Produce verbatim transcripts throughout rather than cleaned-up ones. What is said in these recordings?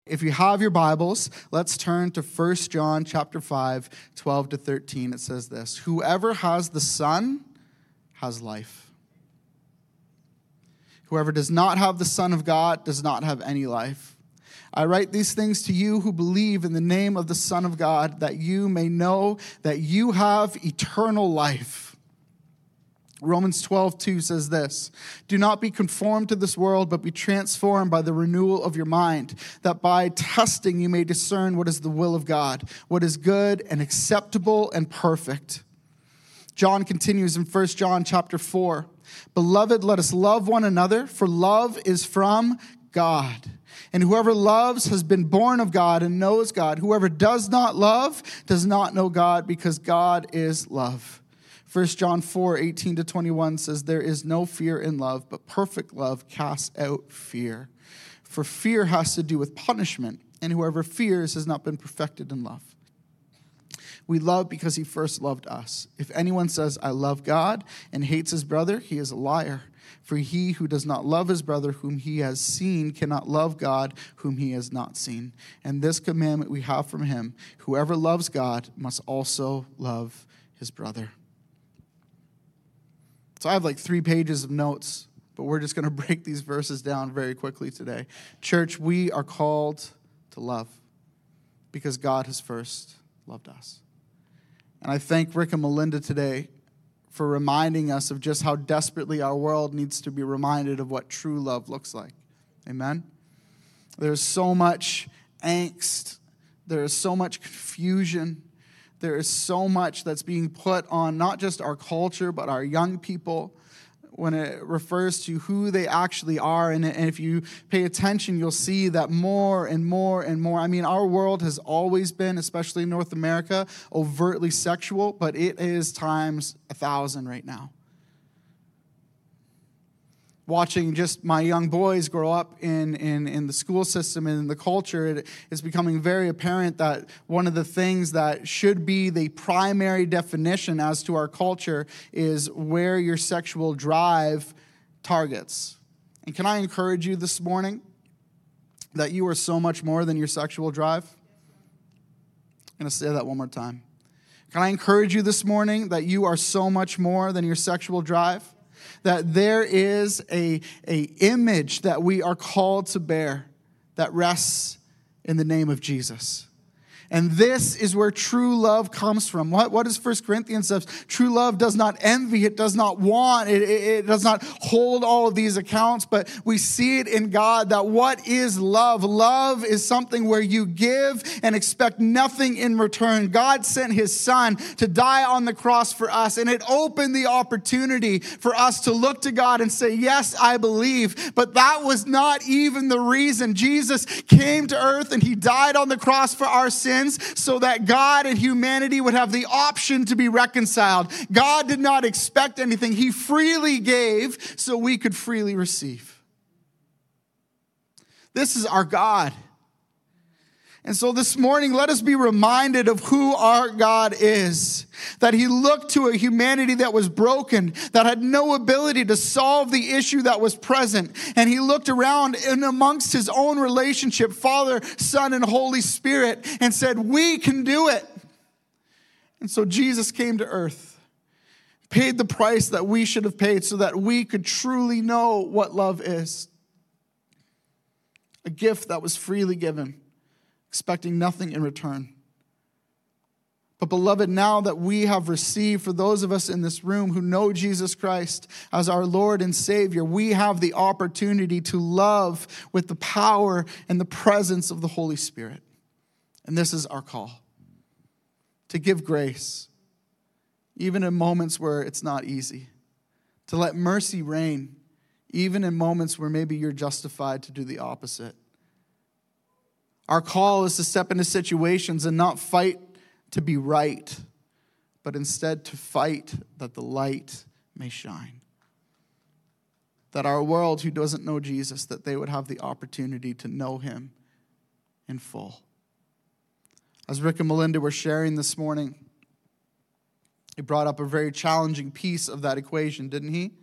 If you have your Bibles, let's turn to First John chapter five, twelve to thirteen. It says this: whoever has the Son has life. Whoever does not have the Son of God does not have any life. I write these things to you who believe in the name of the Son of God, that you may know that you have eternal life. Romans twelve two says this: do not be conformed to this world, but be transformed by the renewal of your mind, that by testing you may discern what is the will of God, what is good and acceptable and perfect. John continues in First John chapter four. Beloved, let us love one another, for love is from God. And whoever loves has been born of God and knows God. Whoever does not love does not know God, because God is love. First John four, eighteen to twenty-one says, there is no fear in love, but perfect love casts out fear. For fear has to do with punishment, and whoever fears has not been perfected in love. We love because he first loved us. If anyone says, I love God, and hates his brother, he is a liar. For he who does not love his brother whom he has seen cannot love God whom he has not seen. And this commandment we have from him: whoever loves God must also love his brother. So I have like three pages of notes, but we're just going to break these verses down very quickly today. Church, we are called to love because God has first loved us. And I thank Rick and Melinda today for reminding us of just how desperately our world needs to be reminded of what true love looks like. Amen? There's so much angst. There is so much confusion. There is so much that's being put on not just our culture, but our young people when it refers to who they actually are. And if you pay attention, you'll see that more and more and more. I mean, our world has always been, especially in North America, overtly sexual, but it is times a thousand right now. Watching just my young boys grow up in, in, in the school system and in the culture, it is becoming very apparent that one of the things that should be the primary definition as to our culture is where your sexual drive targets. And can I encourage you this morning that you are so much more than your sexual drive? I'm going to say that one more time. Can I encourage you this morning that you are so much more than your sexual drive? That there is a, a image that we are called to bear that rests in the name of Jesus. And this is where true love comes from. What, what does First Corinthians say? True love does not envy. It does not want. It, it, it does not hold all of these accounts. But we see it in God that what is love? Love is something where you give and expect nothing in return. God sent his son to die on the cross for us. And it opened the opportunity for us to look to God and say, yes, I believe. But that was not even the reason. Jesus came to earth and he died on the cross for our sins, so that God and humanity would have the option to be reconciled. God did not expect anything. He freely gave so we could freely receive. This is our God. And so this morning, let us be reminded of who our God is. That he looked to a humanity that was broken, that had no ability to solve the issue that was present. And he looked around and amongst his own relationship, Father, Son, and Holy Spirit, and said, we can do it. And so Jesus came to earth, paid the price that we should have paid so that we could truly know what love is. A gift that was freely given, expecting nothing in return. But beloved, now that we have received, for those of us in this room who know Jesus Christ as our Lord and Savior, we have the opportunity to love with the power and the presence of the Holy Spirit. And this is our call, to give grace, even in moments where it's not easy, to let mercy reign, even in moments where maybe you're justified to do the opposite. Our call is to step into situations and not fight to be right, but instead to fight that the light may shine. That our world who doesn't know Jesus, that they would have the opportunity to know him in full. As Rick and Melinda were sharing this morning, he brought up a very challenging piece of that equation, didn't he?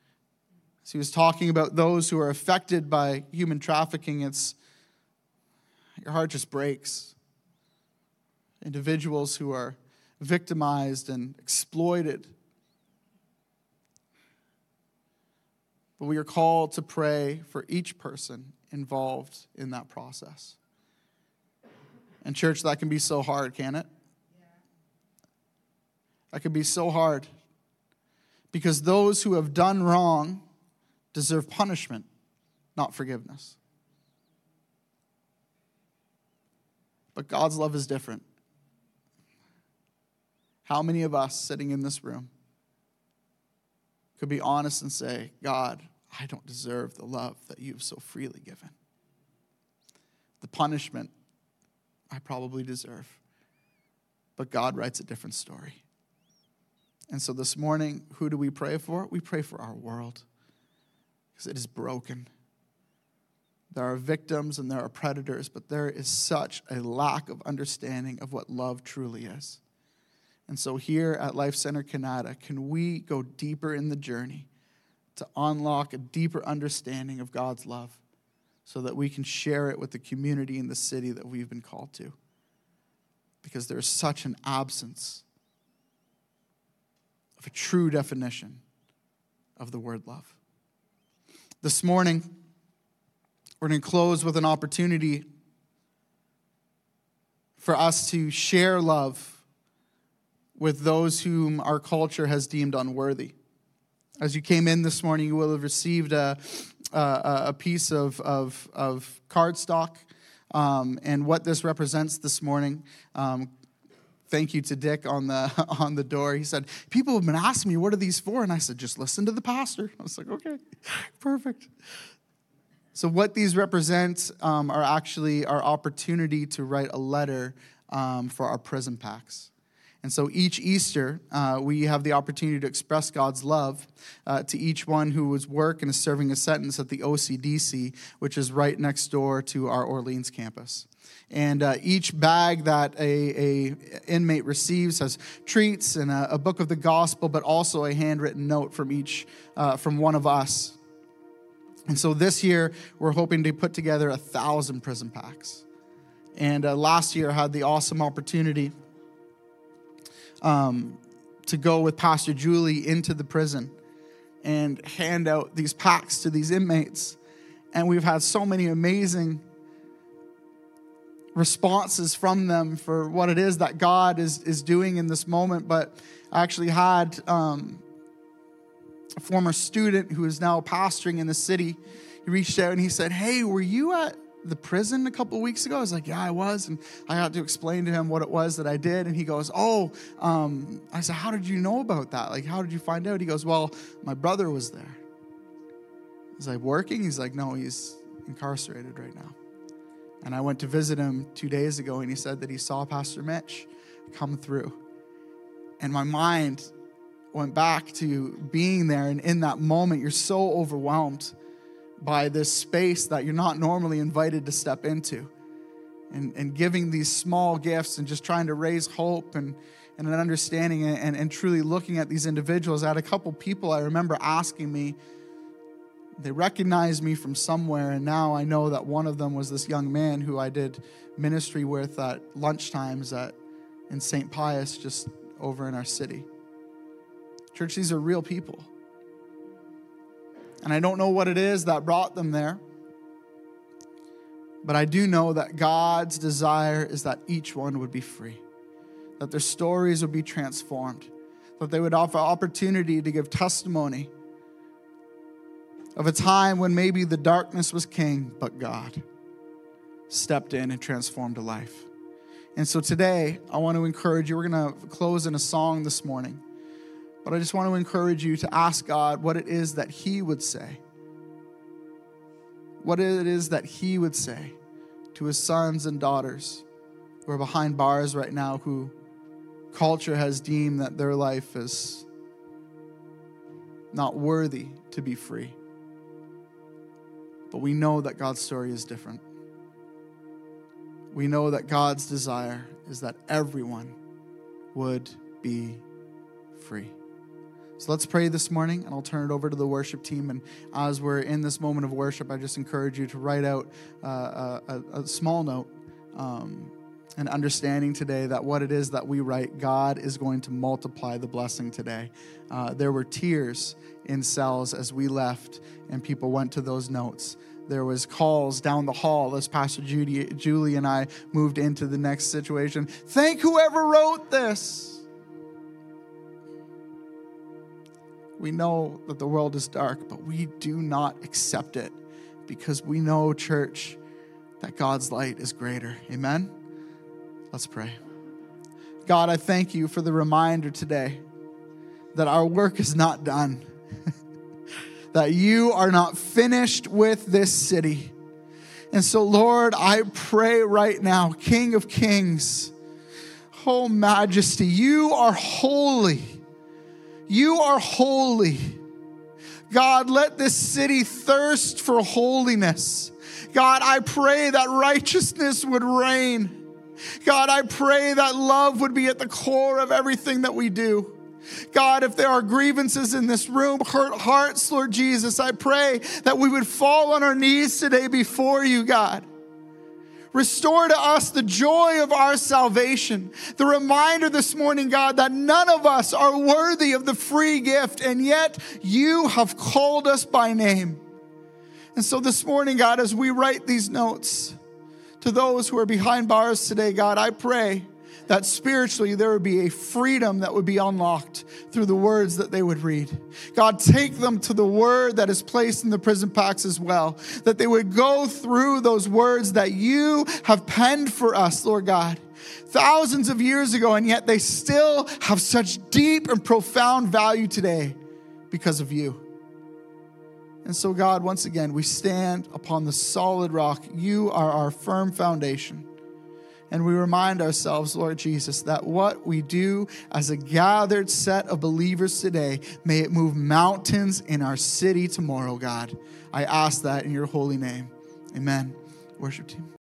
So he was talking about those who are affected by human trafficking. It's your heart just breaks. Individuals who are victimized and exploited. But we are called to pray for each person involved in that process. And church, that can be so hard, can it? That can be so hard. Because those who have done wrong deserve punishment, not forgiveness. But God's love is different. How many of us sitting in this room could be honest and say, God, I don't deserve the love that you've so freely given. The punishment I probably deserve. But God writes a different story. And so this morning, who do we pray for? We pray for our world. Because it is broken. There are victims and there are predators, but there is such a lack of understanding of what love truly is. And so here at Life Center Canada, can we go deeper in the journey to unlock a deeper understanding of God's love so that we can share it with the community and the city that we've been called to? Because there is such an absence of a true definition of the word love. This morning, we're going to close with an opportunity for us to share love with those whom our culture has deemed unworthy. As you came in this morning, you will have received a, a, a piece of, of, of cardstock. Um, and what this represents this morning, um, thank you to Dick on the on the door. He said, people have been asking me, what are these for? And I said, just listen to the pastor. I was like, okay, perfect. So what these represent um, are actually our opportunity to write a letter um, for our prison packs. And so each Easter, uh, we have the opportunity to express God's love uh, to each one who was work and is serving a sentence at the O C D C, which is right next door to our Orleans campus. And uh, each bag that a, a inmate receives has treats and a, a book of the gospel, but also a handwritten note from each, uh, from one of us. And so this year, we're hoping to put together a thousand prison packs. And uh, last year, I had the awesome opportunity Um, to go with Pastor Julie into the prison and hand out these packs to these inmates. And we've had so many amazing responses from them for what it is that God is, is doing in this moment. But I actually had um, a former student who is now pastoring in the city. He reached out and he said, hey, were you at the prison a couple of weeks ago? I was like, yeah, I was. And I had to explain to him what it was that I did. And he goes, oh, um, I said, how did you know about that? Like, how did you find out? He goes, well, my brother was there. I was like, working? He's like, no, he's incarcerated right now. And I went to visit him two days ago, and he said that he saw Pastor Mitch come through. And my mind went back to being there. And in that moment, you're so overwhelmed by this space that you're not normally invited to step into. And, and giving these small gifts and just trying to raise hope and, and an understanding and, and, and truly looking at these individuals. I had a couple people I remember asking me, they recognized me from somewhere, and now I know that one of them was this young man who I did ministry with at lunchtimes at in Saint Pius, just over in our city. Church, these are real people. And I don't know what it is that brought them there. But I do know that God's desire is that each one would be free. That their stories would be transformed. That they would offer opportunity to give testimony of a time when maybe the darkness was king, but God stepped in and transformed a life. And so today, I want to encourage you. We're going to close in a song this morning. But I just want to encourage you to ask God what it is that He would say. What it is that He would say to His sons and daughters who are behind bars right now, who culture has deemed that their life is not worthy to be free. But we know that God's story is different. We know that God's desire is that everyone would be free. So let's pray this morning, and I'll turn it over to the worship team. And as we're in this moment of worship, I just encourage you to write out uh, a, a small note um, and understanding today that what it is that we write, God is going to multiply the blessing today. Uh, there were tears in cells as we left and people went to those notes. There was calls down the hall as Pastor Judy, Julie and I moved into the next situation. Thank whoever wrote this. We know that the world is dark, but we do not accept it because we know, church, that God's light is greater. Amen? Let's pray. God, I thank you for the reminder today that our work is not done, that you are not finished with this city. And so, Lord, I pray right now, King of Kings, oh Majesty, you are holy. You are holy. God, let this city thirst for holiness. God, I pray that righteousness would reign. God, I pray that love would be at the core of everything that we do. God, if there are grievances in this room, hurt hearts, Lord Jesus, I pray that we would fall on our knees today before you, God. Restore to us the joy of our salvation. The reminder this morning, God, that none of us are worthy of the free gift, and yet you have called us by name. And so this morning, God, as we write these notes to those who are behind bars today, God, I pray that spiritually there would be a freedom that would be unlocked through the words that they would read. God, take them to the word that is placed in the prison packs as well, that they would go through those words that you have penned for us, Lord God, thousands of years ago, and yet they still have such deep and profound value today because of you. And so, God, once again, we stand upon the solid rock. You are our firm foundation. And we remind ourselves, Lord Jesus, that what we do as a gathered set of believers today, may it move mountains in our city tomorrow, God. I ask that in your holy name. Amen. Worship team.